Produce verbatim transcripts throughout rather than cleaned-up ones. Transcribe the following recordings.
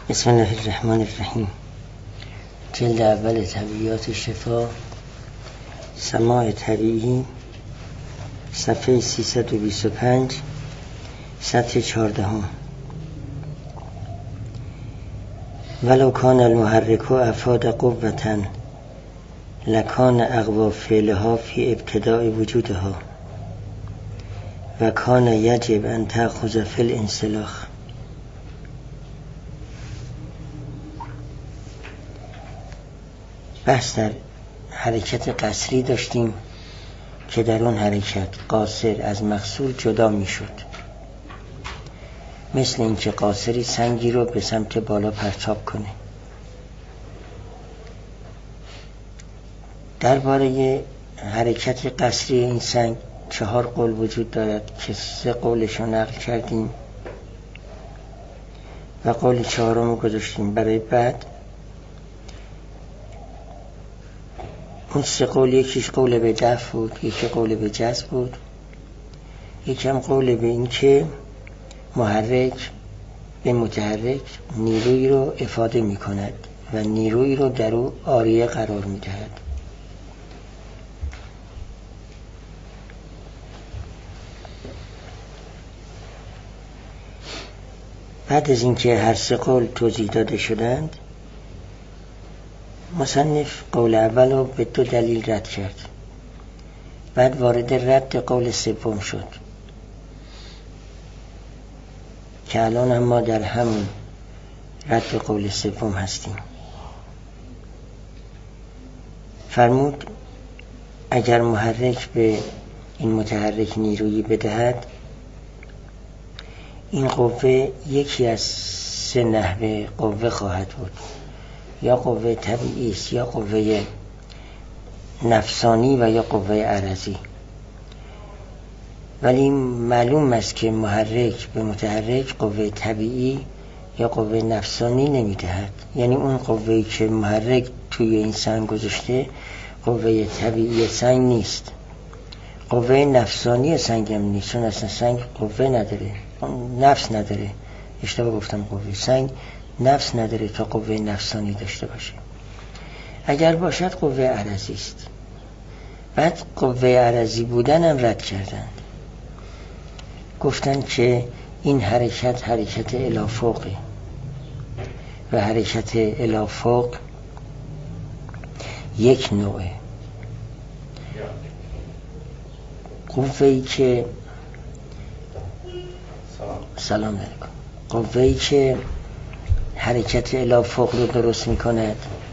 بسم الله الرحمن الرحیم. جلد اول طبیعیات شفا، سماع طبیعی، صفحه سیصد و بیست و پنج، سطح چهاردهم. ولو کان المحرک افاد قوة لکان اقوا فعلها فی ابتداء وجودها و کان یجب ان تأخذ فی الانسلاخ. بحث در حرکت قصری داشتیم که در اون حرکت قاصر از مقصور جدا می شد، مثل اینکه قاصری سنگی رو به سمت بالا پرتاب کنه. درباره حرکت قصری این سنگ چهار قول وجود دارد که سه قولش رو نقل کردیم و قول چهارم رو گذاشتیم برای بعد. اون سه قول، یکیش قول به دفع بود، یکی قول به جذب بود، یکی هم قول به این که محرک به متحرک نیرویی رو افاده می کند و نیرویی رو در او عاریه قرار می دهد. بعد از اینکه هر سه قول توضیح داده شدند، مصنف قول اول رو به دو دلیل رد کرد. بعد وارد رد قول سوم شد که الان هم ما در همون رد قول سوم هستیم. فرمود اگر محرک به این متحرک نیرویی بدهد، این قوه یکی از سه نحوه قوه خواهد بود، یا قوه طبیعی است، یا قوه نفسانی و یا قوه عرضی. ولی معلوم است که محرک به متحرک قوه طبیعی یا قوه نفسانی نمیدهد. یعنی اون قوه‌ای که محرک توی این سنگ گذاشته قوه طبیعی سنگ نیست، قوه نفسانی سنگ هم نیست، چون اصلا سنگ قوه نداره، نفس نداره. اشتباه گفتم، قوه سنگ نفس نداره تا قوه نفسانی داشته باشه. اگر باشد قوه عرضی است. بعد قوه عرضی بودن هم رد کردند، گفتند که این حرکت حرکت الافوقه و حرکت الافوق یک نوعه. قوه‌ای که سلام علیکم قوه‌ای که حرکت الافوق رو درست می کند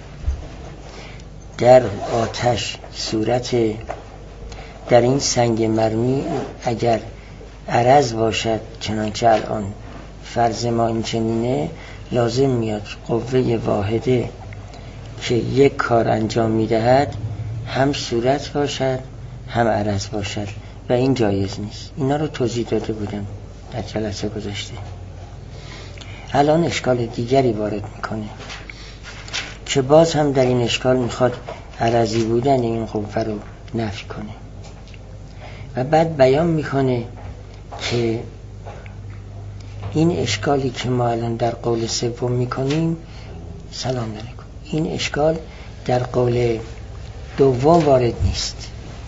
در آتش صورت در این سنگ مرمی اگر عرض باشد، چنانچه الان فرض ما این چنینه، لازم میاد قوه واحده که یک کار انجام میدهد هم صورت باشد هم عرض باشد و این جایز نیست. اینا رو توضیح داده بودم در جلسه گذشته. الان اشکال دیگری وارد میکنه که باز هم در این اشکال میخواد عرضی بودن این قوه رو نفی کنه و بعد بیان میکنه که این اشکالی که ما الان در قول سوم میکنیم، سلام علیکم، این اشکال در قول دوم وارد نیست.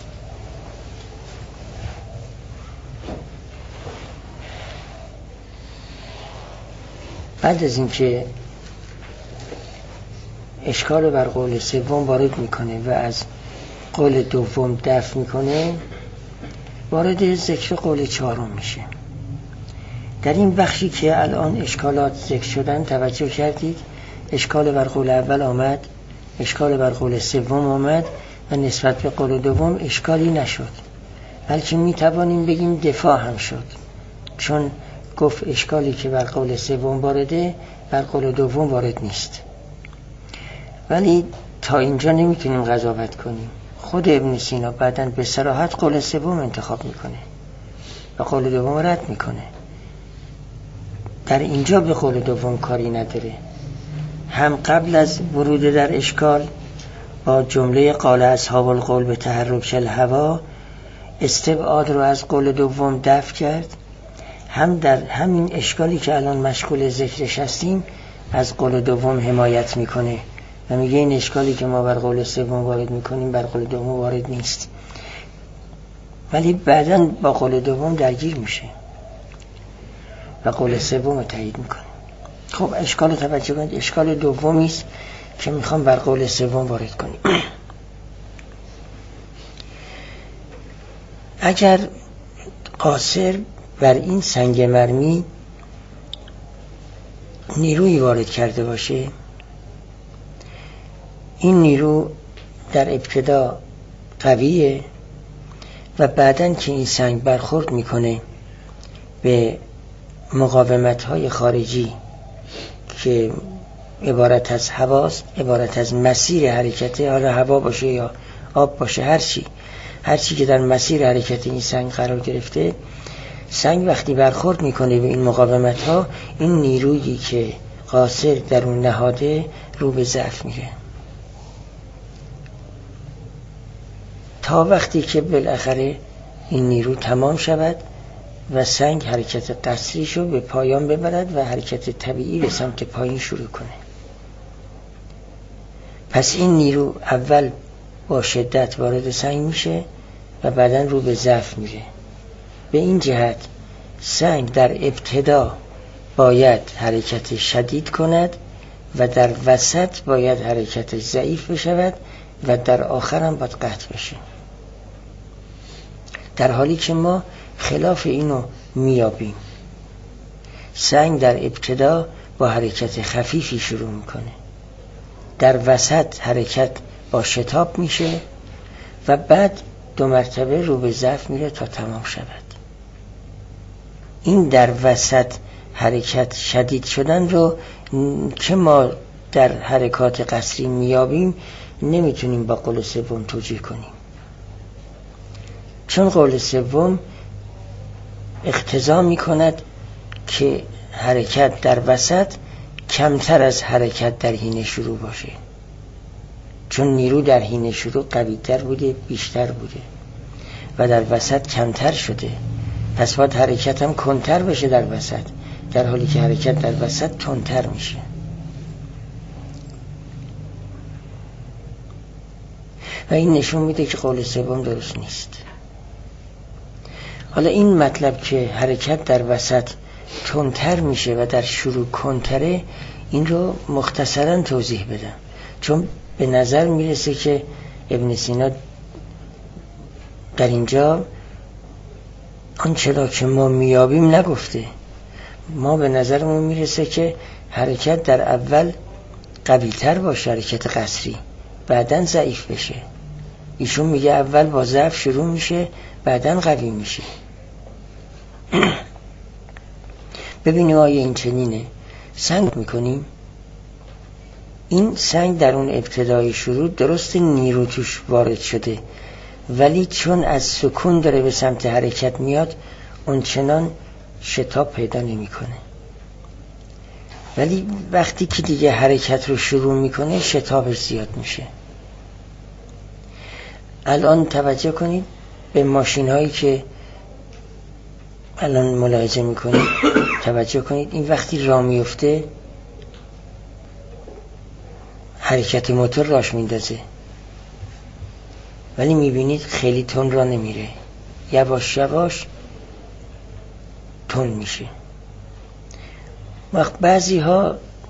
بعد از اینکه اشکال رو بر قول سوم وارد میکنه و از قول دوم دفع میکنه، وارد ذکر قول چهارم میشه. در این بخشی که الان اشکالات ذکر شدن توجه کردید، اشکال بر قول اول آمد، اشکال بر قول سوم آمد و نسبت به قول دوم اشکالی نشد، بلکه میتوانیم بگیم دفاع هم شد، چون گفت اشکالی که بر قول سوم وارده بر قول دوم وارد نیست. ولی تا اینجا نمیتونیم قضاوت کنیم. خود ابن سینا بعداً به صراحت قول سوم انتخاب میکنه و قول دوم رد میکنه. در اینجا به قول دوم کاری نداره. هم قبل از ورود در اشکال با جمله قال اصحاب القول به تحرک الهوا استبعاد رو از قول دوم دفع کرد، هم در همین اشکالی که الان مشغول ذکرش هستیم از قول دوم حمایت میکنه و میگه این اشکالی که ما بر قول سوم وارد میکنیم بر قول دوم وارد نیست، ولی بعداً با قول دوم درگیر میشه و قول سوم رو تایید میکنه. خب اشکال توجه کنید، اشکال دومی است که میخوام بر قول سوم وارد کنیم. اگر قاصر بر این سنگ مرمی نیروی وارد کرده باشه، این نیرو در ابتدا قویه و بعداً که این سنگ برخورد میکنه به مقاومت‌های خارجی که عبارت از هواست، عبارت از مسیر حرکت، حالا هوا باشه یا آب باشه، هر چی هر چی که در مسیر حرکت این سنگ قرار گرفته، سنگ وقتی برخورد میکنه به این مقاومت‌ها، این نیرویی که قاصر در اون نهاده رو به ضعف میره تا وقتی که بالاخره این نیرو تمام شود و سنگ حرکت قصریشو به پایان ببرد و حرکت طبیعی به سمت پایین شروع کنه. پس این نیرو اول با شدت وارد سنگ میشه و بعداً رو به ضعف میره. به این جهت سنگ در ابتدا باید حرکت شدید کند و در وسط باید حرکت ضعیف بشود و در آخر هم باید قطع بشه، در حالی که ما خلاف اینو میابیم. سنگ در ابتدا با حرکت خفیفی شروع میکنه، در وسط حرکت با شتاب میشه و بعد دو مرتبه رو به ضعف میره تا تمام شود. این در وسط حرکت شدید شدن رو که ما در حرکات قصری میابیم نمیتونیم با قول سوم توجیه کنیم، چون قول سوم اقتضا میکند که حرکت در وسط کمتر از حرکت در حین شروع باشه، چون نیرو در حین شروع قوی‌تر بوده، بیشتر بوده و در وسط کمتر شده. پس باید حرکت هم کنتر بشه در وسط، در حالی که حرکت در وسط تندتر میشه. و این نشون میده که قول سوم درست نیست. حالا این مطلب که حرکت در وسط تندتر میشه و در شروع کنتره، این رو مختصراً توضیح بدم، چون به نظر میرسه که ابن سینا در اینجا آنچه که ما میابیم نگفته. ما به نظرمون میرسه که حرکت در اول قوی‌تر باشه، حرکت قصری، بعداً ضعیف بشه. ایشون میگه اول با ضعف شروع میشه، بعداً قوی میشه. ببینیم آیا این چنینه. سنگ میکنیم، این سنگ در اون ابتدای شروع درست نیرو توش وارد شده، ولی چون از سکون داره به سمت حرکت میاد اون چنان شتاب پیدا نمی کنه. ولی وقتی که دیگه حرکت رو شروع میکنه شتابش زیاد میشه. الان توجه کنید به ماشین هایی که الان ملاحظه میکنید، توجه کنید این وقتی راه میفته حرکت موتور راش میندازه، ولی میبینید خیلی تند راه نمیره، یواش یواش تند میشه. وقت بعضی ها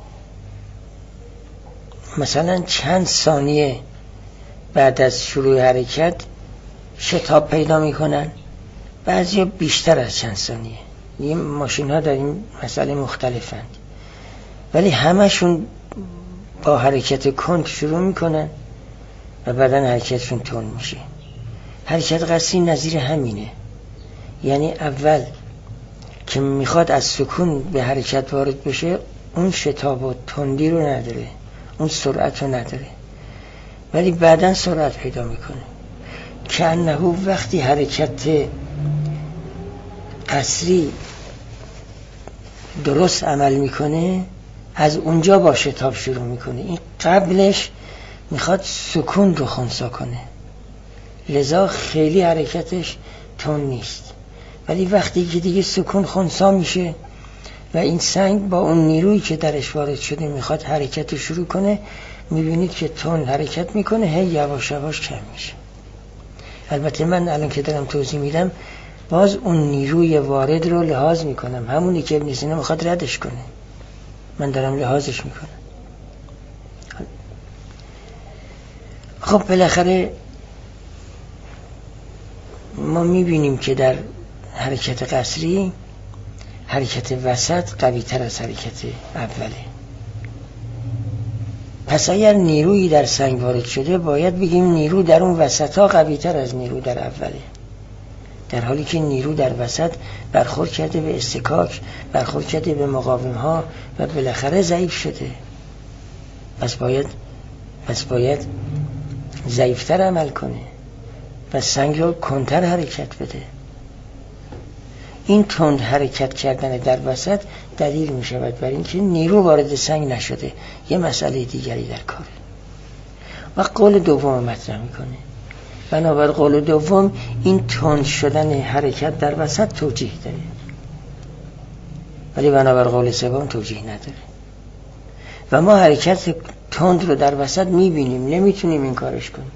مثلا چند ثانیه بعد از شروع حرکت شتاب پیدا میکنن، بعضی ها بیشتر از چند ثانیه. این ماشین ها در این مسئله مختلفند، ولی همشون با حرکت کند شروع میکنن و بعدن حرکتشون تند میشه. حرکت قصری نظیر همینه، یعنی اول که میخواد از سکون به حرکت وارد بشه اون شتاب و تندی رو نداره، اون سرعت رو نداره، ولی بعدن سرعت پیدا میکنه. که انه وقتی حرکت قصری درست عمل میکنه از اونجا با شتاب شروع میکنه. این قبلش میخواد سکون رو خنثی کنه، لذا خیلی حرکتش تند نیست، ولی وقتی که دیگه سکون خنثی میشه و این سنگ با اون نیرویی که درش وارد شده میخواد حرکت رو شروع کنه، میبینید که تند حرکت میکنه، هی یواش یواش کم میشه. البته من الان که دارم توضیح میدم باز اون نیروی وارد رو لحاظ میکنم، همونی که ابن سینا میخواد ردش کنه من دارم لحاظش میکنم. خب بالاخره ما میبینیم که در حرکت قصری حرکت وسط قوی تر از حرکت اوله. پس اگر نیرویی در سنگ وارد شده باید بگیم نیرو در اون وسط ها قوی تر از نیرو در اوله، در حالی که نیرو در وسط برخورد کرده به استکاک، برخورد کرده به مقاوم ها و بالاخره ضعیف شده. پس باید پس باید ضعیفتر عمل کنه و سنگ رو کندتر حرکت بده. این تند حرکت کردن در وسط دلیل می شود بر اینکه نیرو وارد سنگ نشده، یه مسئله دیگری در کاره. و قول دوم مطرح می کنه. بنابر قول دوم این تند شدن حرکت در وسط توجیه داره، ولی بنابر قول سوم توجیه نداره. و ما حرکت تند رو در وسط می بینیم، نمیتونیم این کارش کنیم،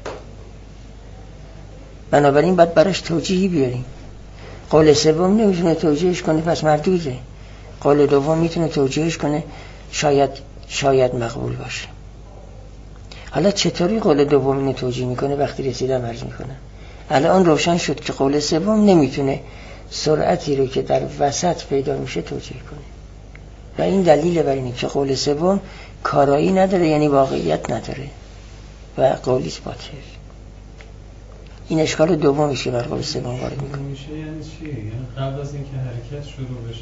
بنابراین باید براش توجیهی بیاریم. قول سوم نمیتونه توجیهش کنه، پس مردوده. قول دوم میتونه توجیهش کنه، شاید شاید مقبول باشه. حالا چطوری قول دوم اینو توجیه میکنه؟ وقتی رسیدم عرض میکنم. الان روشن شد که قول سوم نمیتونه سرعتی رو که در وسط پیدا میشه توجیه کنه و این دلیل بر اینه که قول سوم کارایی نداره، یعنی واقعیت نداره و قولیش باطل. این اشکال دومیشه که بر قول سوم وارد میکنه. میشه یعنی چی؟ یعنی قبل از اینکه حرکت شروع بشه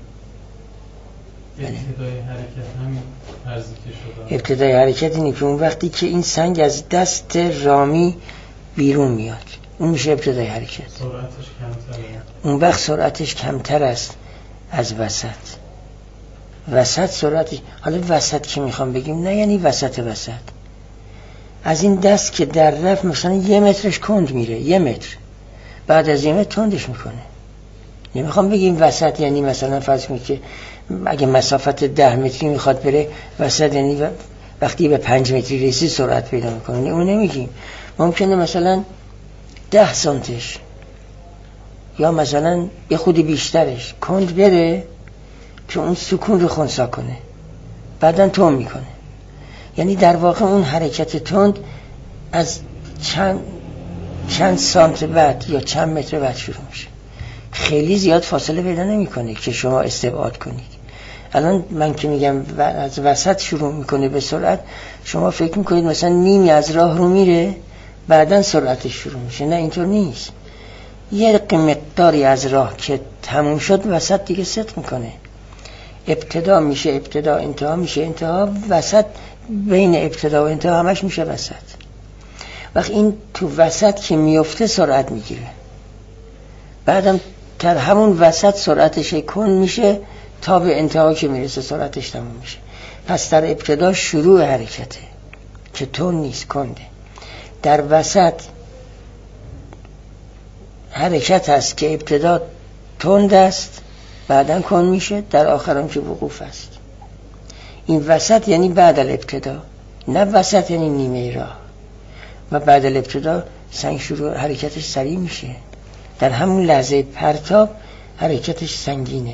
ابتدای حرکت همین ارزی که شده. ابتدای حرکت اینه که اون وقتی که این سنگ از دست رامی بیرون میاد اون میشه ابتدای حرکت. سرعتش کمتره. اون وقت سرعتش کمتر است از وسط. وسط سرعتش، حالا وسط که میخوام بگیم نه یعنی وسط وسط، از این دست که در رفت مثلا یه مترش کند میره، یه متر بعد از یه متر تندش میکنه. نمیخوام بگیم وسط یعنی مثلا فرض کنید که اگه مسافت ده متری میخواد بره وسط یعنی وقتی به پنج متری رسید سرعت پیدا میکنه، اون نمیگیم. ممکنه مثلا ده سانتش یا مثلا یه خودی بیشترش کند بره که اون سکون رو خنثی کنه، بعدن تند میکنه. یعنی در واقع اون حرکت تند از چند چند سانت بعد یا چند متر بعد شروع میشه، خیلی زیاد فاصله پیدا نمیکنه که شما استبعاد کنید. الان من که میگم از وسط شروع میکنه به سرعت، شما فکر میکنید مثلا نیمی از راه رو میره بعدن سرعتش شروع میشه. نه اینطور نیست. یه مقداری از راه که تموم شد وسط دیگه صدق میکنه، ابتدا میشه ابتدا، انتها میشه انتها، وسط بین ابتدا و انتها همش میشه وسط. وقت این تو وسط که میفته سرعت میگیره، بعدم در همون وسط سرعتش کند میشه تا به انتها که میرسه سرعتش تموم میشه. پس در ابتدا شروع حرکته که تند نیست، کنده. در وسط حرکت هست که ابتدا تند است بعدن کند میشه، در آخر هم که وقوف است. این وسط یعنی بعد الابتدا، نه وسط یعنی نیمه راه. و بعد الابتدا سنگ شروع حرکتش سریع میشه، در همون لحظه پرتاب حرکتش سنگینه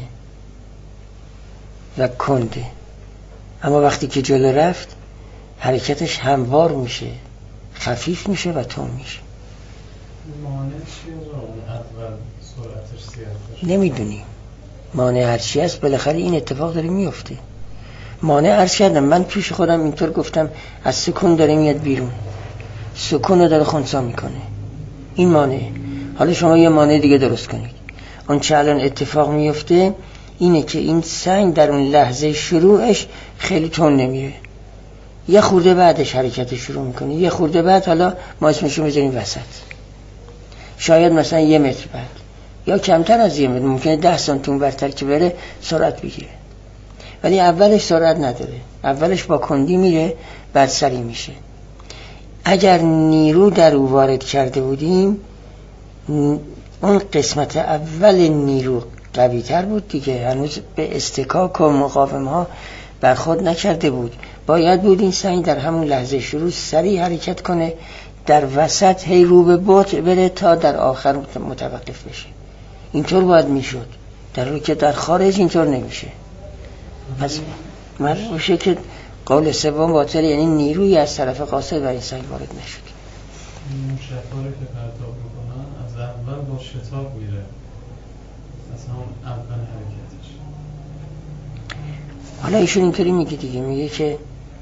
و کنده، اما وقتی که جلو رفت حرکتش هموار میشه، خفیف میشه و تند میشه. مانع چیه رو اول سرعتش زیاد؟ نمیدونیم مانع هرچی هست، بالاخره این اتفاق داره میفته. مانع عرض کردم، من پیش خودم اینطور گفتم از سکون داره میاد بیرون، سکون رو داره خنثی میکنه، این مانع. حالا شما یه مانع دیگه درست کنید. اون چه الان اتفاق میفته اینه که این سنگ در اون لحظه شروعش خیلی تند نمیره، یه خورده بعدش حرکت شروع میکنه، یه خورده بعد حالا ما اسمشو میذاریم وسط، شاید مثلا یه متر بعد یا کمتر از یه متر، ممکنه ده سانتی برتر که بره سرعت بگیره. ولی اولش سرعت نداره، اولش با کندی میره بعد سریع میشه. اگر نیرو در او وارد کرده بودیم، اون قسمت اول نیرو قوی تر بود دیگه، هنوز به استکاک و مقاوم ها برخورد نکرده بود. باید بود این سنگ در همون لحظه شروع سریع حرکت کنه، در وسط هی رو به بط بره تا در آخر متوقف بشه. اینطور باید میشد، در حالی که در خارج اینطور نمیشه. پس معلوم میشه که قول سوم باطل، یعنی نیروی از طرف قاصد بر این سنگ وارد نشد. این شطاره که پرتاب میکنن از اول با شتاب میره، از همون اول حرکتش. حالا ایشون اینطوری میگه دیگه، میگه که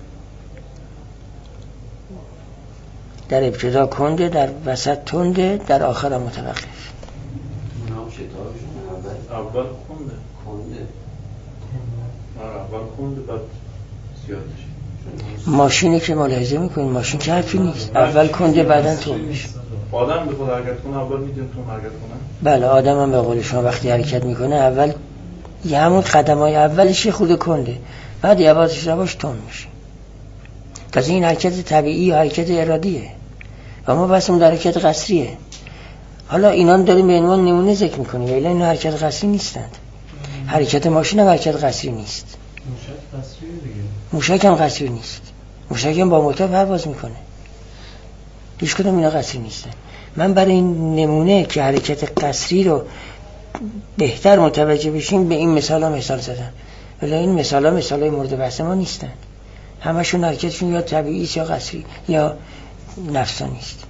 در ابتدا کنده، در وسط تنده، در آخر هم متوقف. نام شتابشون اول اول کنده کنده اول کنده بعد زیاد میشه. ماشینی که ملاحظه میکنین، ماشین که حرفی نیست، اول کنده بعدن تند میشه. آدم به خود حرکت کنه اول میدیم تون حرکت کنه. بله، آدم هم به قول شما وقتی حرکت میکنه اول یه همون قدمای اولش یه خورده کنده، بعد یواش یواش تند میشه. تازه این حرکت طبیعی یا حرکت ارادیه و ما بس اون در حرکت قصریه. حالا اینا هم داریم به عنوان نمونه ذکر میکنیم، ولی اینا حرکت قصری نیستند. حرکت ماشین هم حرکت قصری نیست. موشک قصریه دیگه. موشک هم قصری نیست. موشک هم با موتور پرواز میکنه. هیچ کدوم اینا قصری نیستن. من برای این نمونه که حرکت قصری رو بهتر متوجه بشیم به این مثال ها مثال زدم، ولی این مثال ها مثال های مورد بحث ما نیستن. همشون حرکتشون یا طبیعی است یا قصری یا نفسانی است.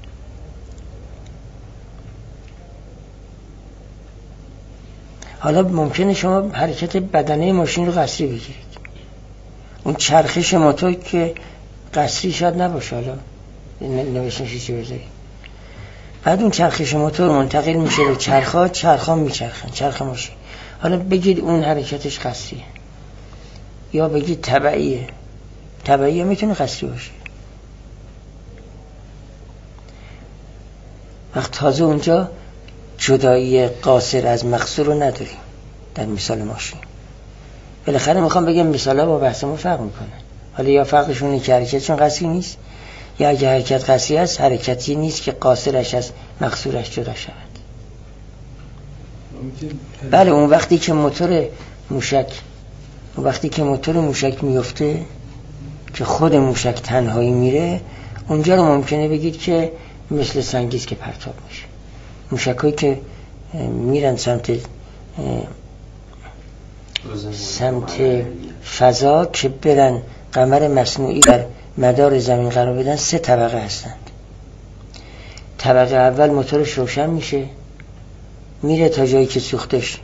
حالا ممکنه شما حرکت بدنه ماشین رو قصری بگیرید، اون چرخش موتور که قصری شاید نباشه، حالا نوشتنشی چی بذارید، بعد اون چرخش موتور منتقل میشه به چرخا، چرخا میچرخن، چرخ ماشین. حالا بگید اون حرکتش قصریه یا بگید تبعیه. تبعیه میتونه قصری باشه. وقت تازه اونجا جدایی قاصر از مقصور رو نداریم در مثال ماشین. بالاخره میخوام بگم مثالا با بحث ما فرق میکنن. حالا یا فرقشون اینه که حرکتشون قصری نیست، یا اگه حرکت قصری است حرکتی نیست که قاصرش از مقصورش جدا شود. بله، اون وقتی که موتور موشک اون وقتی که موتور موشک میفته که خود موشک تنهایی میره، اونجا رو ممکنه بگید که مثل سنگیست که پرتاب میشه. موشکایی که میرن سمت سمت فضا که برن قمر مصنوعی در مدار زمین قرار بدن، سه طبقه هستند. طبقه اول موتورش روشن میشه، میره تا جایی که سوختش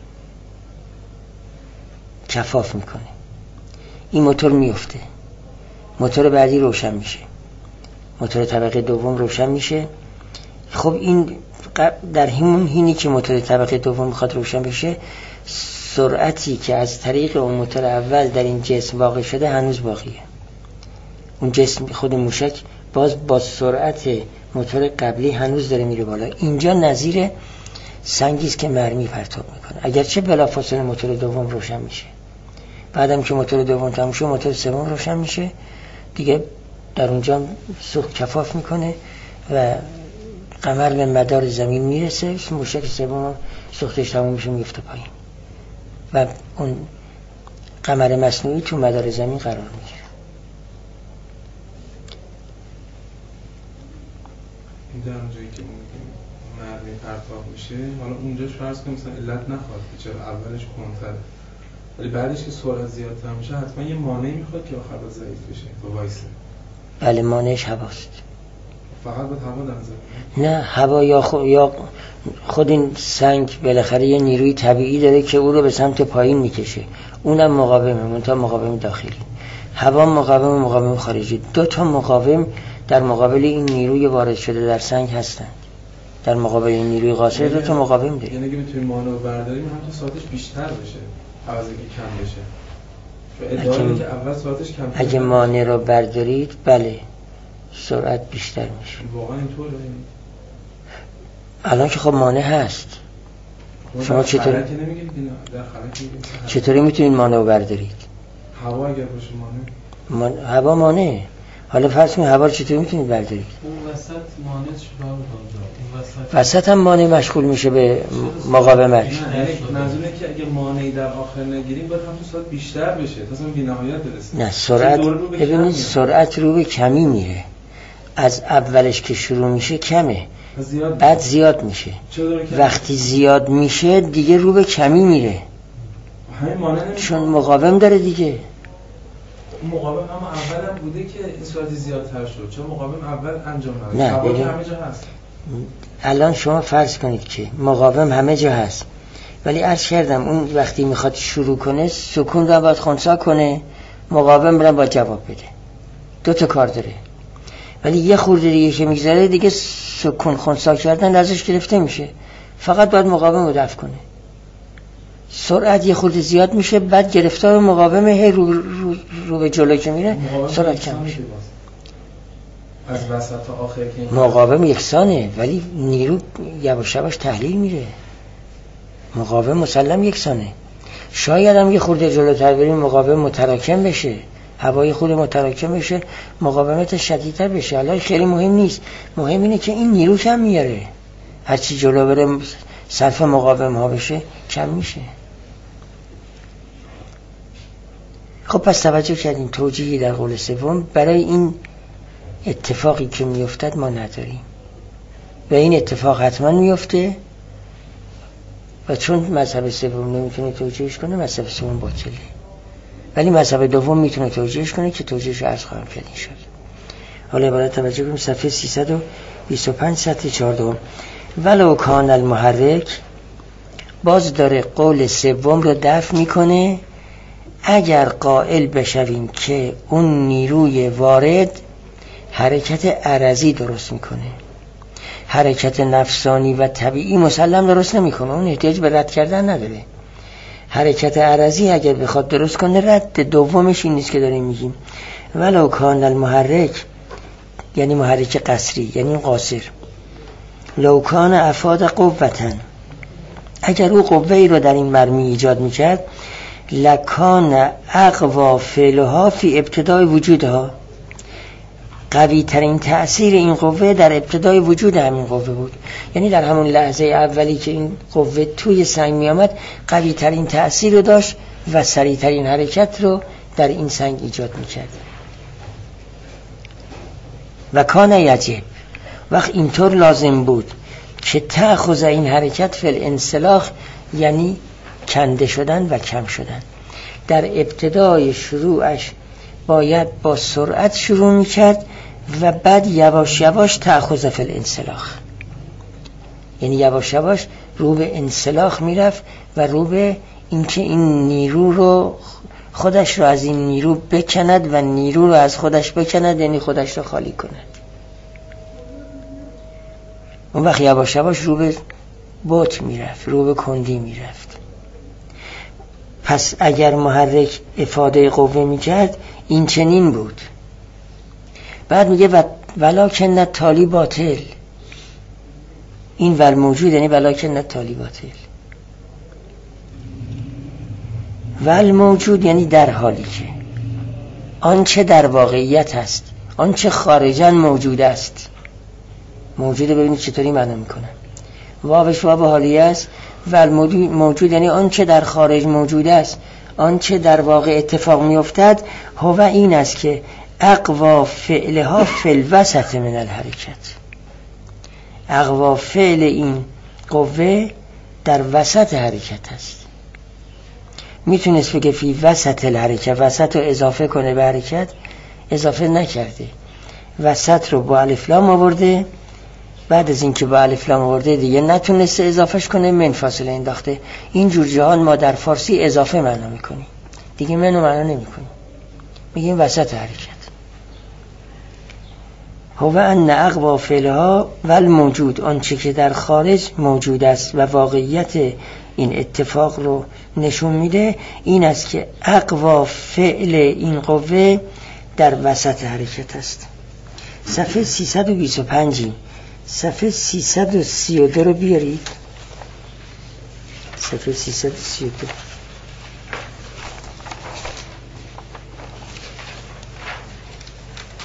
کفاف میکنه، این موتور میفته. موتور بعدی روشن میشه، موتور طبقه دوم روشن میشه. خب این در همون حینی که موتور طبقه دوم میخواد روشن بشه، سرعتی که از طریق اون موتور اول در این جسم واقع شده هنوز باقیه. اون جسم خود موشک باز با سرعت موتور قبلی هنوز داره میره بالا. اینجا نظیر سنگیست که مرمی پرتاب میکنه، اگرچه بلافاصله موتور دوم روشن میشه. بعدم که موتور دوم تموم شد، موتور سوم روشن میشه دیگه، در اونجا سوخت کفاف میکنه و قمر به مدار زمین میرسه. موشک سوم سوختش تموم میشه، میفته پایین و اون قمر مصنوعی تو مدار زمین قرار میگیره. در اونجایی که مرمی پرتاب میشه، حالا اونجاش فرض کنیم مثلا علت نخواد که چرا اولش کنتره، ولی بعدش که سرعت زیادتر میشه حتما یه مانعی میخواد که آخر ضعیف بشه تو وایسه. بله، مانعش هواست. فقط باید هوا در نظر نه، هوا یا خود, یا خود این سنگ بالاخره یه نیروی طبیعی داره که او رو به سمت پایین میکشه، اونم مقاومه، منتها مقاوم داخلی. هوا مقاوم، مقاوم خارجی. دو تا مقاوم در مقابل این نیروی وارد شده در سنگ هستند. در مقابل این نیروی قاصر دو تا مقاوم داره. یعنی اگه بتونیم مانع رو برداریم، هم تو ساعتش بیشتر بشه عوض اینکه کم بشه. چون ادعایی که اول ساعتش کم بشه. اگه مانع رو بردارید، بله، سرعت بیشتر میشه. واقعا اینطوره؟ الان که خب مانع هست، شما چطور چطوری میتونید مانع رو بردارید؟ هوا اگر باشه مانع. هوا مانع. حالا فرض کنید هوا رو چطور میتونید بردارید؟ اون وسط مانع چیکار می‌کنه؟ اون وسط وسط هم مانع مشغول میشه به مقاومت. نه منظوره که اگه مانعی در آخر نگیریم باید هم تو ساعت بیشتر بشه تا اصلا بی‌نهایت برسه. نه سرعت ببینید سرعت رو به کمی میره. از اولش که شروع میشه کمه، زیاد بعد زیاد میشه. وقتی زیاد میشه دیگه رو به کمی میره. همین مانع نمیشه چون مقاوم داره دیگه. مقاوم اما اول هم بوده که این سرعت زیادتر شد، چون مقاوم اول انجام نداد. نه هوا ببین همه جا هست. الان شما فرض کنید که مقاوم همه جا هست، ولی عرض کردم اون وقتی میخواد شروع کنه سکون رو باید خنثی کنه، مقاوم رو باید جواب بده. دو تا کار داره. ولی یه خورده دیگه که میگذره دیگه سکون خنثی کردن ازش گرفته میشه، فقط باید مقاوم رو دفع کنه. سرعت یه خورده زیاد میشه، بعد گرفتار مقاومه هی رو, رو, رو به جلو که میره سرعت کم میشه. از وسط تا آخر که مقاوم یکسانه ولی نیرو یواش یواش تحلیل میره. مقاوم مسلم یکسانه. شاید هم یه خورده جلوتر بریم مقاوم متراکم بشه، هوای خود متراکم بشه، مقاومت شدیدتر بشه. حالا خیلی مهم نیست، مهم اینه که این نیرو کم میاره. هرچی جلو بره صرف مقاوم ها بشه کم میشه. خب پس توجه کردیم توجیهی در قول سوم برای این اتفاقی که میافتد ما نداریم و این اتفاق حتما میفته و چون مذهب سوم نمیتونه توجیهش کنه مذهب سوم باطله، ولی مذهب دوم میتونه توجیهش کنه که توجیهش رو عرض خواهم کرد انشاءالله. حالا برای توجه کنیم صفحه سیصد و بیست و پنج سطح چهاردهم. ولو کان المحرک باز داره قول سوم رو دفع میکنه اگر قائل بشویم که اون نیروی وارد حرکت عرضی درست میکنه، حرکت نفسانی و طبیعی مسلم درست نمیکنه، اون احتیاج به رد کردن نداره. حرکت عرضی اگر بخواد درست کنه رد دومش این نیست که داریم میگیم. ولو کان المحرک یعنی محرک قصری یعنی قاصر، لو کان افاد قوتن اگر او قوه‌ای رو در این مرمی ایجاد میکرد لکان اقوا فعلها فی ابتدای وجودها، قوی ترین تأثیر این قوه در ابتدای وجود همین قوه بود. یعنی در همون لحظه اولی که این قوه توی سنگ می آمد قوی ترین تأثیر رو داشت و سریع ترین حرکت رو در این سنگ ایجاد می کرد. و کان یجب وقت اینطور لازم بود که تأخذ این حرکت فی الانسلاخ یعنی کنده شدن و کم شدن. در ابتدای شروعش باید با سرعت شروع میکرد و بعد یواش یواش تأخذ فی الانسلاخ یعنی یواش یواش رو به انسلاخ میرفت و رو به اینکه این نیرو رو خودش رو از این نیرو بکند و نیرو رو از خودش بکند یعنی خودش رو خالی کند. اون وقت یواش یواش رو به بوت میرفت، رو به کندی میرفت. پس اگر محرک افاده قوه میکرد این چنین بود. بعد میگه و ولکن تالی باطل، این ول موجود یعنی ولکن تالی باطل. ول موجود یعنی در حالی که آنچه در واقعیت است، آنچه خارجاً موجود است. موجود ببینید چطوری معنی میکنن. واوش واب حالی است. ول موجود یعنی آنچه در خارج موجود است، آنچه در واقع اتفاق میافتد. هو این است که اقوا فعلها فی الوسط من الحرکت، اقوا فعل این قوه در وسط حرکت است. میتونست بگه فی وسط الحرکت، وسط رو اضافه کنه به حرکت، اضافه نکرده، وسط رو با الف لام آورده. بعد از اینکه با الف لام آورده دیگه نتونسته اضافهش کنه، من فاصله انداخته. این جور جهان ما در فارسی اضافه معنا میکنیم، دیگه منو معنا نمیکنیم، میگیم وسط حرکت. هو ان اقوا فعلها والموجود، آنچه که در خارج موجود است و واقعیت این اتفاق رو نشون میده این است که اقوا فعل این قوه در وسط حرکت است. صفحه سیصد و بیست و پنج، صفحه سیصد و سی و دو رو بیارید. صفحه سیصد و سی و دو.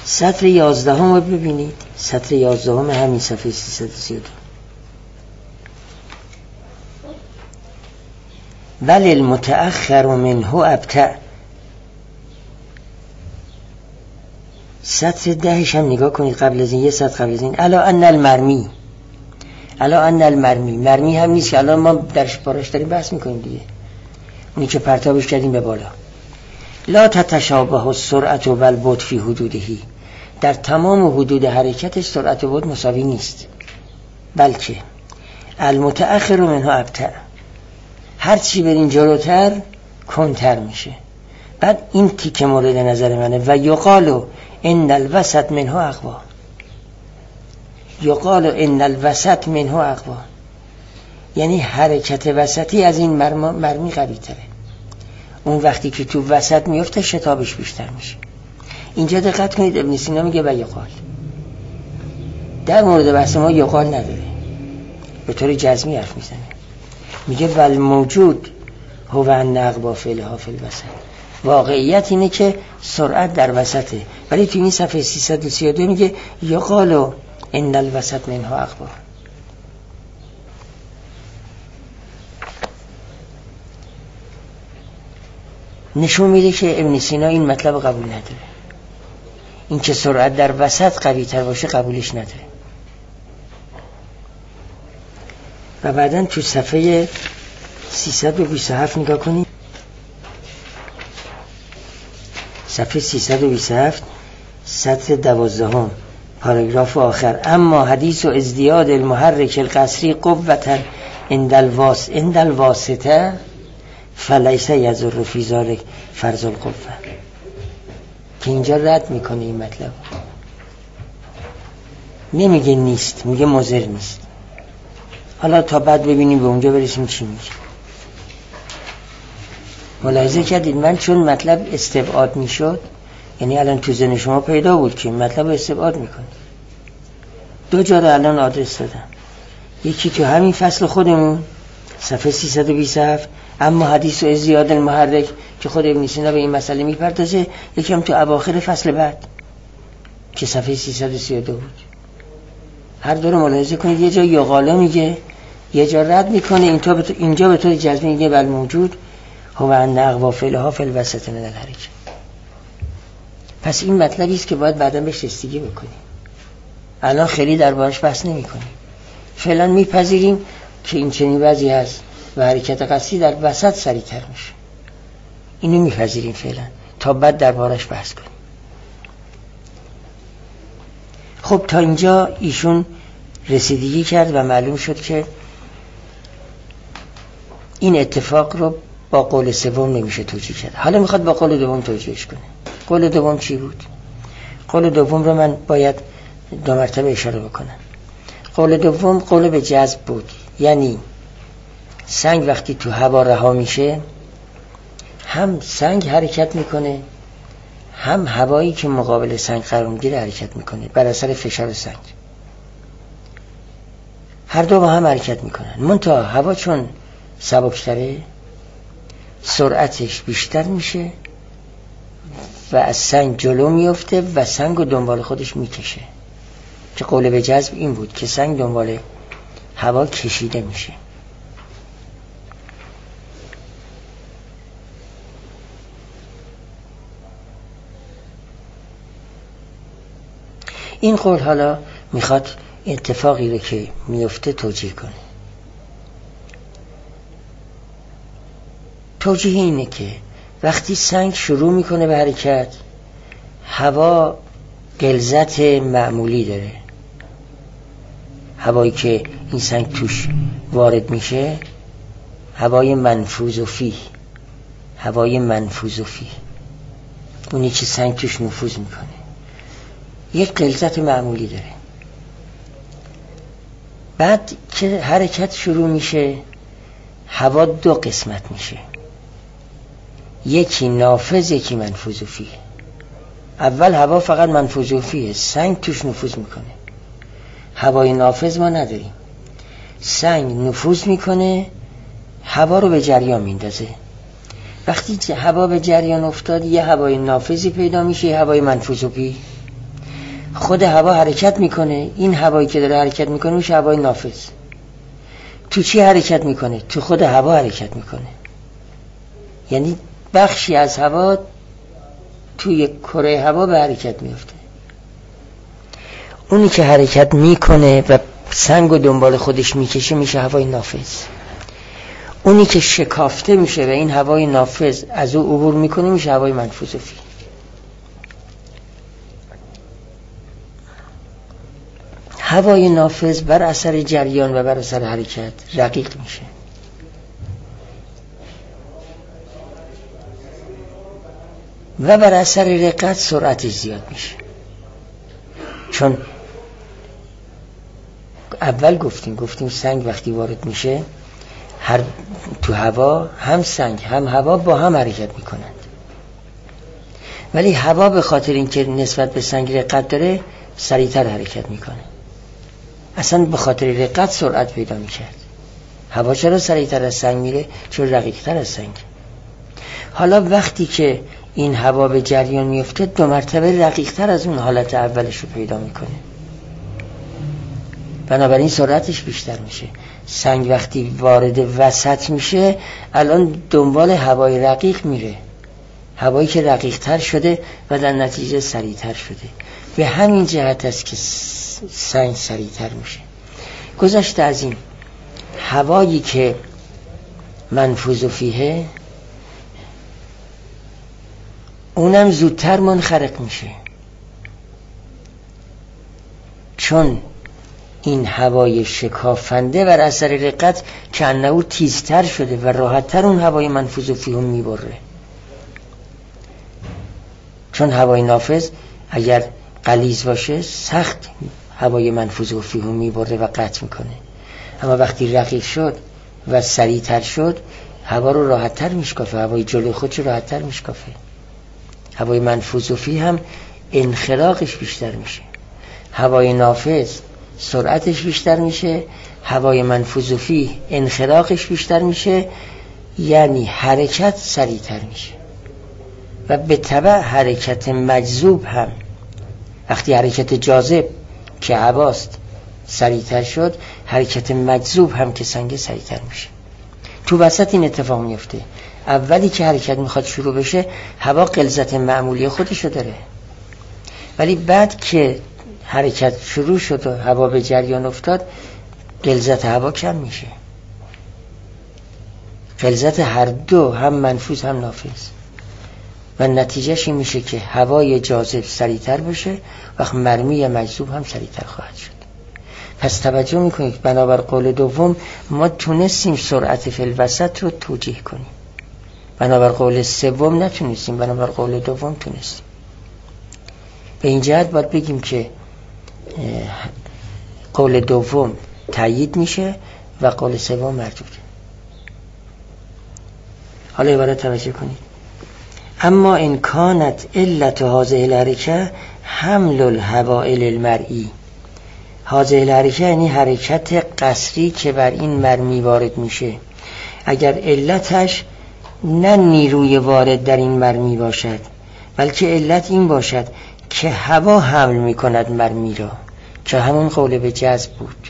سطر یازدهم رو ببینید، سطر یازدهم همین صفحه سیصد و سی و دو. بل المتأخر منه ابتع. سطر دهش هم نگاه کنید، قبل از این یه سطر قبل از این، الا ان المرمی، الا ان المرمی، مرمی هم نیست که الان ما درش باراش داریم بحث میکنیم دیگه، اونی که پرتابش کردیم به بالا. لا تتشابه السرعت و والبطء فی حدودهی، در تمام حدود حرکتش سرعت و بطء مساوی نیست، بلکه المتأخر منها ابتع، هر چی برین جلوتر کنتر میشه. بعد این تیکه مورد نظر منه، و یقالو ان الوسط منها اقوا، یقالو ان الوسط منها اقوا، یعنی حرکت وسطی از این مرمی قوی تره. اون وقتی که تو وسط میفته شتابش بیشتر میشه. اینجا دقت کنید، ابن سینا میگه و یقال، در مورد بحث ما یقال نداره، به طور جزمی حرف میزنه، میگه ول موجود هو ان اقوا فعلها فی الوسط، واقعیت اینه که سرعت در وسطه، ولی تو این صفحه سیصد و سی و دو میگه یقالو ان الوسط منها اقوا. نشون میده که ابن سینا این مطلب قبول نداره، این که سرعت در وسط قوی تر باشه قبولش نداره. و بعدن تو صفحه سیصد و بیست و هفت نگاه کنید، صفحه سیصد و بیست و هفت سطر دوازدهم پاراگراف آخر، اما حدیث و ازدیاد المحرک القصری قوتا عند الواس عند الواسطه فلیس یضر فی ذلک فرض القوه، که اینجا رد میکنه این مطلب، نمیگه نیست، میگه مضر نیست. حالا تا بعد ببینیم به اونجا برسیم چی میگه. ملاحظه کردید من چون مطلب استبعاد میشد، یعنی الان تو ذهن شما پیدا بود که مطلب استبعاد میکنه، دو جا رو الان آدرس دادم، یکی تو همین فصل خودمون صفحه سیصد و بیست و هفت اما حدیث و ازدیاد المحرک که خود ابن سینا به این مسئله میپردازه، یکی هم تو اواخر فصل بعد که صفحه سیصد و سی و دو بود. هر دو رو ملاحظه کنید، یه جا یقالا میگه، یه جا رد میکنه، اینجا به طور جزمی میگه بل موجود هو ان اقوا فعلها فی الوسط من الحرکه. پس این مطلبی است که باید بعدا بهش رسیدگی بکنیم، الان خیلی دربارش بحث نمی‌کنیم، فعلا میپذیریم که این چنین وضعی هست و حرکت قصدی در وسط سریع‌تر میشه، اینو میپذیریم فعلا تا بعد دربارش بحث کنیم. خب تا اینجا ایشون رسیدگی کرد و معلوم شد که این اتفاق رو با قول سوم نمیشه توجیه کرد. حالا میخواد با قول دوم توجیهش کنه. قول دوم چی بود؟ قول دوم رو من باید دو مرتبه اشاره بکنم. قول دوم قول به جذب بود، یعنی سنگ وقتی تو هوا رها میشه هم سنگ حرکت میکنه، هم هوایی که مقابل سنگ قرار میگیره حرکت میکنه بر اثر فشار سنگ، هر دو با هم حرکت میکنن. منتها هوا چون سبکتره سرعتش بیشتر میشه و از سنگ جلو میفته و سنگ رو دنبال خودش میکشه، که قول به جذب این بود که سنگ دنبال هوا کشیده میشه. این قول حالا میخواد اتفاقی رو که میفته توجیه کنه. توجیه اینه که وقتی سنگ شروع میکنه به حرکت، هوا غلظت معمولی داره، هوایی که این سنگ توش وارد میشه هوای منفوذ فیه، هوای منفوذ فیه، اونی که سنگ توش نفوذ میکنه یک غلظت معمولی داره. بعد که حرکت شروع میشه هوا دو قسمت میشه، یکی نافذ یکی منفوذ فیه. اول هوا فقط منفوذ فیه، سنگ توش نفوذ میکنه. هوای نافذ ما نداریم، سنگ نفوذ میکنه هوا رو به جریان میندازه. وقتی هوا به جریان افتاد یه هوای نافذی پیدا میشه، یه هوای منفوذ فیه. خود هوا حرکت میکنه، این هوایی که داره حرکت میکنه میشه هوای نافذ. تو چی حرکت میکنه؟ تو خود هوا حرکت میکنه. یعنی بخشی از هوا توی کره هوا به حرکت میفته. اونی که حرکت میکنه و سنگ و دنبال خودش میکشه میشه هوای نافذ. اونی که شکافته میشه و این هوای نافذ از او عبور میکنه میشه هوای منفوذ فی. هوای نافذ بر اثر جریان و بر اثر حرکت رقیق میشه. و بر اثر رقت سرعتش زیاد میشه. چون اول گفتیم گفتیم سنگ وقتی وارد میشه هر تو هوا هم سنگ هم هوا با هم حرکت میکنند، ولی هوا به خاطر اینکه نسبت به سنگ رقت داره سریعتر حرکت میکنه. اصلا به خاطر رقت سرعت پیدا میکرد. هوا چرا سریعتر از سنگ میره؟ چون رقیقتر از سنگ. حالا وقتی که این هوا به جریان میفته دو مرتبه رقیقتر از اون حالت اولش رو پیدا میکنه، بنابراین سرعتش بیشتر میشه. سنگ وقتی وارد وسط میشه الان دنبال هوای رقیق میره، هوایی که رقیقتر شده و در نتیجه سریعتر شده. به همین جهت است که سنگ سریعتر میشه. گذشته از این، هوایی که منفوذ فیه اونم زودتر منخرق میشه، چون این هوای شکافنده بر اثر رقت که انه تیزتر شده و راحتتر اون هوای منفوذ فیه هم میبره. چون هوای نافذ اگر غلیظ باشه سخت هوای منفوذ فیه هم میبره و قطع میکنه، اما وقتی رقیق شد و سریعتر شد هوا رو راحتتر میشکافه، هوای جلوی خودش راحتتر میشکافه. هوای منفوذ فیه هم انخراقش بیشتر میشه. هوای نافذ سرعتش بیشتر میشه، هوای منفوذ فیه انخراقش بیشتر میشه، یعنی حرکت سریعتر میشه. و به تبع حرکت مجذوب هم، وقتی حرکت جاذب که هواست سریعتر شد، حرکت مجذوب هم که سنگ سریعتر میشه. تو وسط این اتفاق میفته. اولی که حرکت میخواد شروع بشه هوا غلظت معمولی خودشو داره، ولی بعد که حرکت شروع شد و هوا به جریان افتاد غلظت هوا کم میشه. غلظت هر دو هم منفوذ هم نافذ و نتیجهش این میشه که هوای جاذب سریعتر بشه وقت مرمی مجذوب هم سریعتر خواهد شد. پس توجه میکنید بنابر قول دوم ما تونستیم سرعت فی الوسط رو توجیه کنیم، بنابر قول سوم نتونستیم، بنابر قول دوم تونستیم. به این جهت باید بگیم که قول دوم تایید میشه و قول سوم مردوده. حالا عبارت توجه کنید. اما ان کانت علت هذه الحرکه حمل الهوائل المرئی. هذه الحرکه یعنی حرکت قصری که بر این مرمی وارد میشه. اگر علتش نه نیروی وارد در این مرمی باشد، بلکه علت این باشد که هوا حمل میکند مرمی را، که همون قول به جذب بود،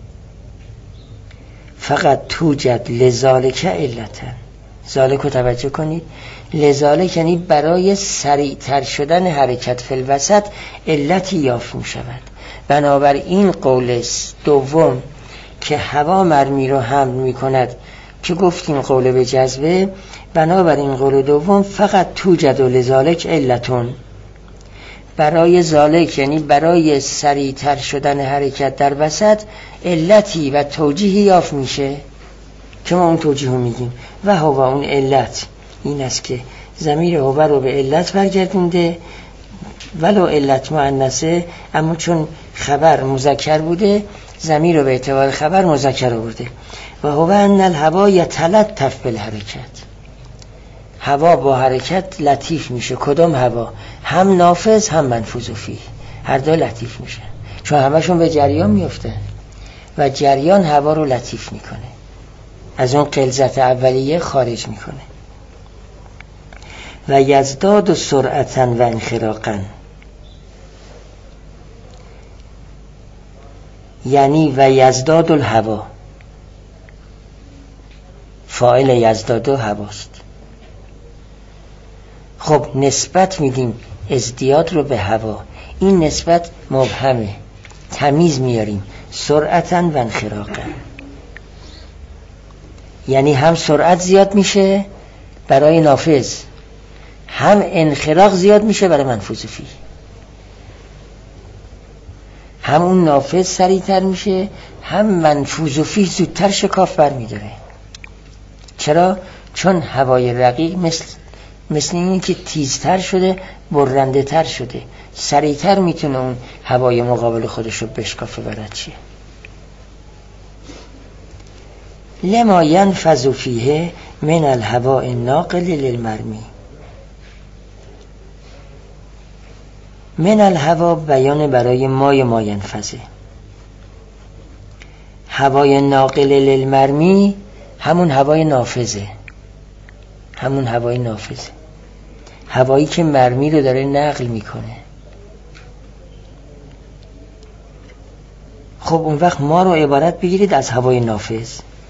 فقط توجد لذالک علتا. ذالک رو توجه کنید، لذالک یعنی برای سریعتر شدن حرکت فی الوسط علتی یافت میشود. بنابراین قول دوم که هوا مرمی را حمل میکند که گفتیم قول به جذبه، بنابراین قول دوم فقط توجد لذالک علتون، برای ذالک یعنی برای سریعتر شدن حرکت در وسط علتی و توجیهی یافت میشه که ما اون توجیه رو میگیم. و هوا اون علت این است که ضمیر هوا رو به علت برگردونده، ولو علت مؤنثه، اما چون خبر مذکر بوده ضمیر رو به اعتبار خبر مذکر آورده. و هوا ان الهوا یتلطف بالحرکت، هوا با حرکت لطیف میشه. کدام هوا؟ هم نافذ هم منفوذ فیه، هر دو لطیف میشه، چون همشون به جریان میفته و جریان هوا رو لطیف میکنه، از اون غلظت اولیه خارج میکنه. و یزداد سرعتا و انخراقا، یعنی و یزداد الهوا، فاعل یزداد هواست. خب نسبت میدیم ازدیاد رو به هوا، این نسبت مبهمه، تمیز میاریم سرعتاً و انخراقاً، یعنی هم سرعت زیاد میشه برای نافذ، هم انخراق زیاد میشه برای منفوذ فیه، هم اون نافذ سریعتر میشه هم منفوذ فیه زودتر شکاف بر میداره. چرا؟ چون هوای رقیق مثل مثل این که تیزتر شده، برنده تر شده، سریعتر میتونه اون هوای مقابل خودش رو بشکافه برد چیه. لما ینفذ فیه من الهواء الناقل للمرمی. من الهوا بیان برای مای ما ینفذه. هوای ناقل للمرمی همون هوای نافذه، همون هوای نافذه، هوایی که مرمی رو داره نقل میکنه. خب اون وقت ما رو عبارت بگیرید از هوای نافذ.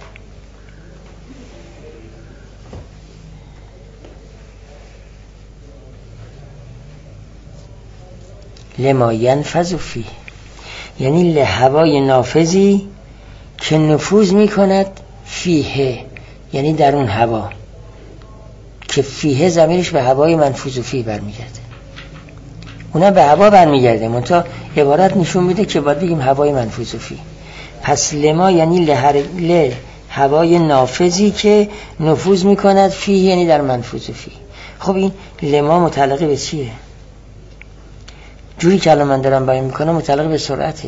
لما ینفذ فیه، یعنی لهوای نافذی که نفوذ میکند فیه، یعنی در اون هوا، که فیه ضمیرش به هوای منفوذ فیه برمیگرده، اونا به هوا برمیگرده، منتها عبارت نشون میده که باید بگیم هوای منفوذ فیه. پس لما یعنی لهر ل هوای نافذی که نفوذ میکند فیه، یعنی در منفوذ فیه. خب این لما متعلق به چیه؟ جوری که الان من دارم بیان میکنم متعلق به سرعته.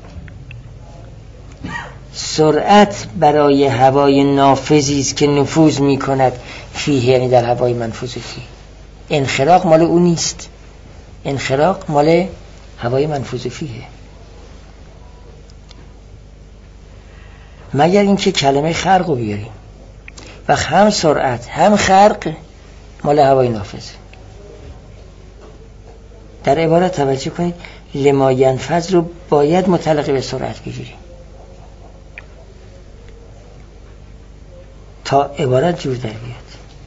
سرعت برای هوای نافذی است که نفوذ میکند فیه، یعنی در هوای منفوذ فیه. انخراق مال اون نیست، انخراق مال هوای منفوذ فیه، مگر اینکه کلمه خرق رو بیاریم و هم سرعت هم خرق مال هوای نافذ. در عبارت توجه کنید، لما ینفذ رو باید متعلق به سرعت بگیریم تا عبارت جور در بیاد.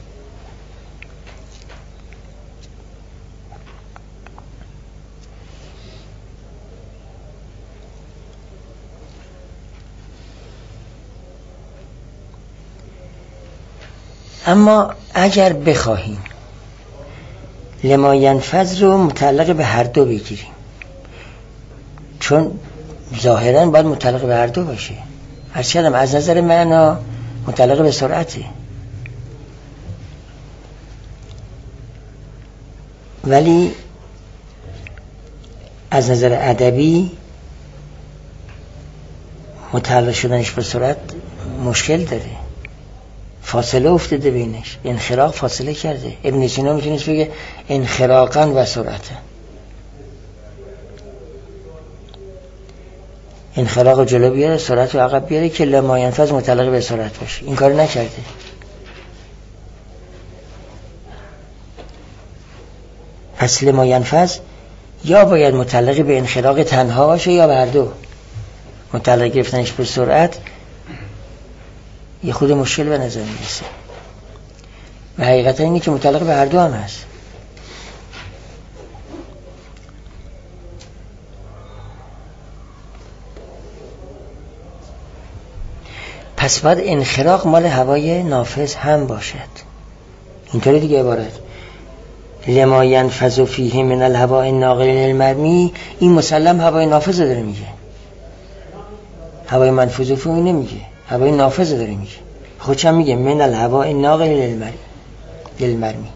اما اگر بخواهیم لما ینفذ رو متعلق به هر دو بگیریم، چون ظاهراً باید متعلق به هر دو باشه، هرچند از نظر معنا متعلق به سرعته، ولی از نظر ادبی متعلق شدنش به سرعت مشکل داره، فاصله افتاده بینش، انخراق فاصله کرده. ابن سینا میتونست بگه انخراقا و سرعتا، انخراق جلو بیاره، سرعت رو عقب بیاره، که لما ینفذ متعلق به سرعت باشه. این کار نکرده. پس لما ینفذ یا باید متعلق به انخراق تنها باشه یا به هر دو. متعلق گرفتنش به سرعت یه خود مشکل به نظر میرسه و حقیقتا اینه که متعلق به هر دو هم هست. پس باید انخراق مال هوای نافذ هم باشد. اینطوری دیگه عبارت لما ینفذ فیه من الهواء الناقل للمرمی، این مسلم هوای نافذ داره میگه، هوای منفوذ فیه نمیگه، هوای نافذ داره میگه. خودشم میگه من الهواء الناقل للمرمی للمرمی.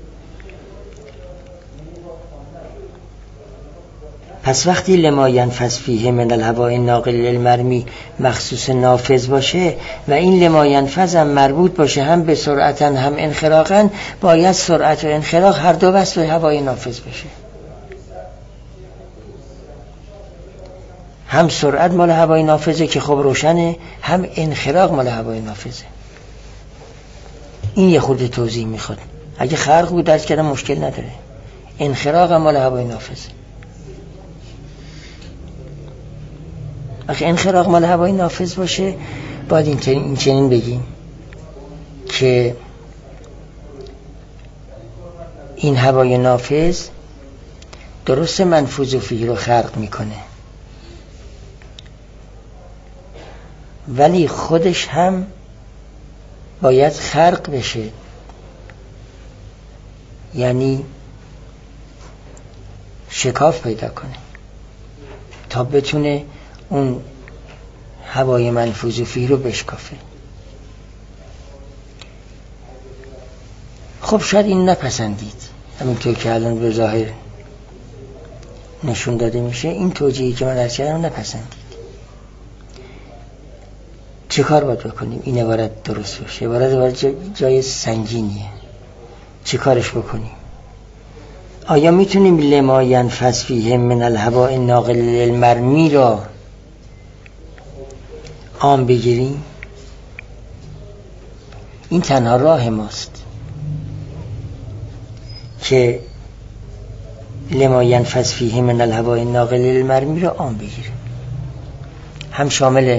پس وقتی لما ینفذ فیه من الهواء الناقل للمرمی مخصوص نافذ باشه و این لما ینفذ هم مربوط باشه هم به سرعتا هم انخراقا، باید سرعت و انخراق هر دو بس به هوای نافذ باشه. هم سرعت مال هوای نافذه که خب روشنه، هم انخراق مال هوای نافذه. این یه خورده توضیح میخواد. اگه خرق بود درست کردم مشکل نداره. انخراق مال هوای نافذه. وقتی انخراق مال هوای نافذ باشه باید این چنین, این چنین بگیم که این هوای نافذ درست منفوذ فیه رو خلق میکنه، ولی خودش هم باید خرق بشه، یعنی شکاف پیدا کنه تا بتونه اون هوای منفوذ فیه رو بشکافه. خب شاید این نپسندید، همینطور که الان به ظاهر نشون داده میشه این توجیهی که من عرض کردم نپسندید. چه کار باید بکنیم این عبارت درست باشه؟ عبارت عبارت جای سنگینیه. چه کارش بکنیم؟ آیا میتونیم لما ینفذ فیه من الهواء الناقل للمرمی را عام بگیریم؟ این تنها راه ماست که لما ینفذ فیه من الهواء الناقل للمرمی را عام بگیریم، هم شامل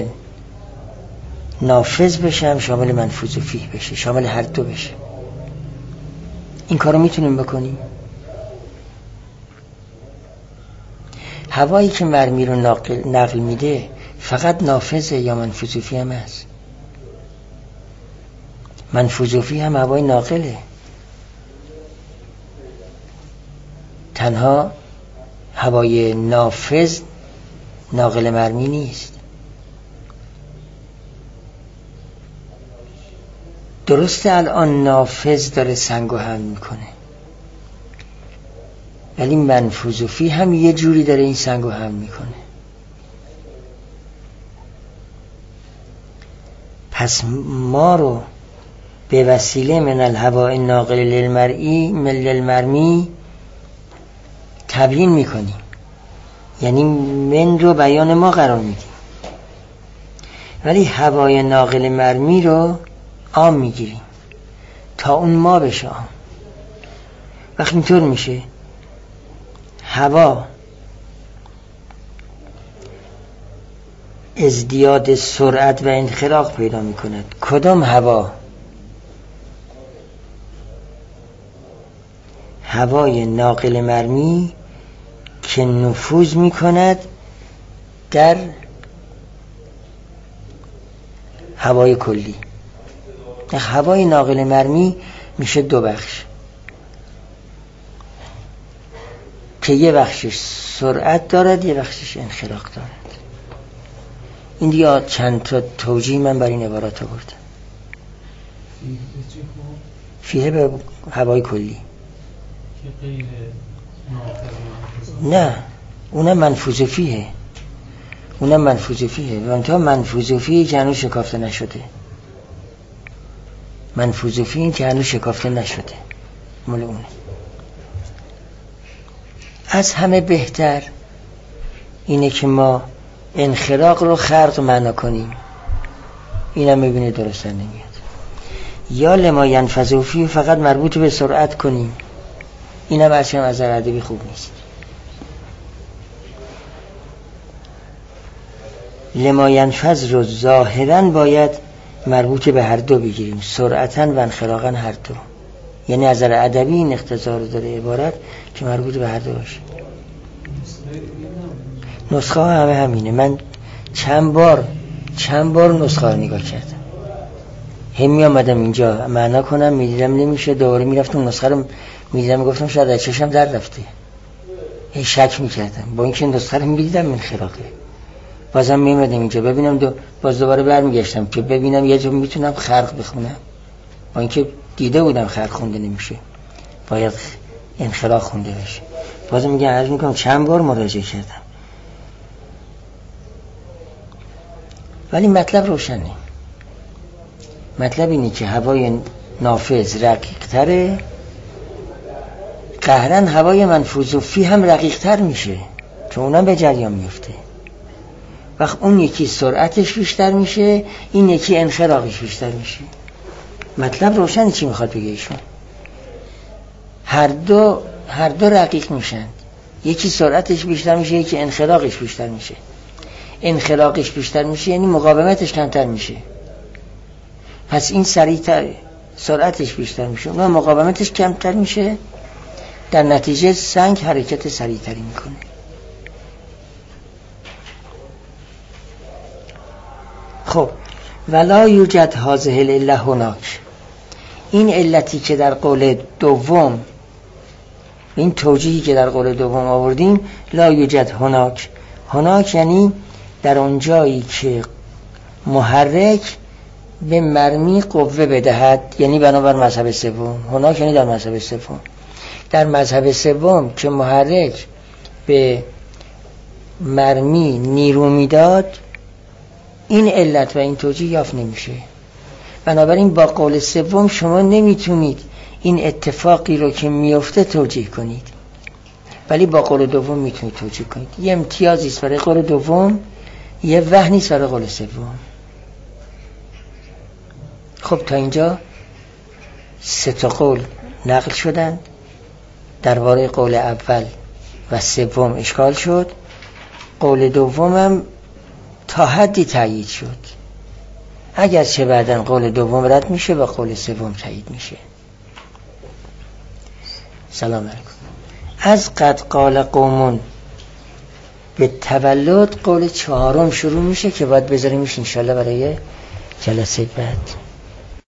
نافذ بشه هم شامل منفوذ فیه بشه، شامل هر دو بشه. این کارو میتونیم بکنیم؟ هوایی که مرمی رو نقل, نقل میده فقط نافذه یا منفوذ فیه هم هست؟ منفوذ فیه هم هوای ناقله، تنها هوای نافذ ناقل مرمی نیست. درسته الان نافذ داره سنگو حمل میکنه، ولی منفوذ فیه هم یه جوری داره این سنگو حمل میکنه. پس ما رو به وسیله من الهواء الناقل للمرئی من للمرمی تبیین میکنیم، یعنی من رو بیان ما قرار میدیم، ولی هوای ناقل مرمی رو عام میگیریم تا اون ما بشه عام. وقتی اینطور میشه هوا ازدیاد سرعت و انخراق پیدا میکند. کدام هوا؟ هوای ناقل مرمی که نفوذ میکند در هوای کلی. هوای ناقل مرمی میشه دو بخش که یه بخشش سرعت دارد یه بخشش انخراق دارد. این دیگه چند تا توجیه من بر این عبارات آوردم. فیه به هوای کلی نه، اونم منفوذ فیه، اونم منفوذ فیه منتها منفوذ فیه که هنوز شکافته نشده. منفوذ فیه که هنوز شکافته نشده مال اونه. از همه بهتر اینه که ما انخراق رو خرق معنا کنیم. اینم میبینه درست نمیاد. یا لما ینفذ فیه فقط مربوط به سرعت کنیم. اینم اصلا از نظر ادبی خوب نیست. لما ینفذ رو ظاهراً باید مربوط به هر دو بگیریم، سرعتاً و انخراقاً هر دو. یعنی از نظر ادبی این اقتضا رو داره عبارت که مربوط به هر دو باشه. نسخه ها همه همینه. من چند بار چند بار نسخه رو نگاه کردم، هم می آمدم اینجا معنا کنم میدیدم نمیشه، دوباره میرفتم نسخه رو میدیدم میگفتم شاید از چشم در رفته، هی شک میکردم با اینکه نسخه رو میدیدم انخراقه. بازم میمدم اینجا ببینم دو باز دوباره برمیگشتم که ببینم یه جا میتونم خرق بخونم، با اینکه دیده بودم خرق خونده نمیشه، باید انخراق خونده بشه. بازم میگم عرض میکنم چند بار مراجعه کردم، ولی مطلب روشنه. مطلب اینه که هوای نافذ رقیق تره، قهرن هوای منفوذ فیه هم رقیق تر میشه چون اونم به جریان میفته. وقت اون یکی سرعتش بیشتر میشه، این یکی انخراقش بیشتر میشه. مطلب روشنه چی میخواد بگه ایشون. هر دو هر دو رقیق میشن، یکی سرعتش بیشتر میشه یکی انخراقش بیشتر میشه. انخلاقش بیشتر میشه یعنی مقاومتش کمتر میشه. پس این سریعتر سرعتش بیشتر میشه و مقاومتش کمتر میشه، در نتیجه سنگ حرکت سریعتری میکنه. خب ولا یوجد هذه العله هناک، این علتی که در قول دوم، این توجیهی که در قول دوم آوردیم، لا یوجد هناک، هناک یعنی در اون جایی که محرک به مرمی قوه بدهد، یعنی بنابر مذهب سوم. هناک یعنی در مذهب سوم. در مذهب سوم که محرک به مرمی نیرو میداد، این علت و این توجیه یافت نمیشه. بنابراین با قول سوم شما نمیتونید این اتفاقی رو که میفته توجیه کنید، ولی با قول دوم میتونید توجیه کنید. یه امتیازی است برای قول دوم، یه وهنی است برای قول سوم. خب تا اینجا سه تا قول نقل شدن، درباره قول اول و سوم اشکال شد. قول دومم تا حدی تایید شد، اگرچه بعداً قول دوم رد میشه و قول سوم تایید میشه. سلام علیکم. از قد قال قومون به تولد قول چهارم شروع میشه که باید بذاریمش انشالله برای جلسه بعد.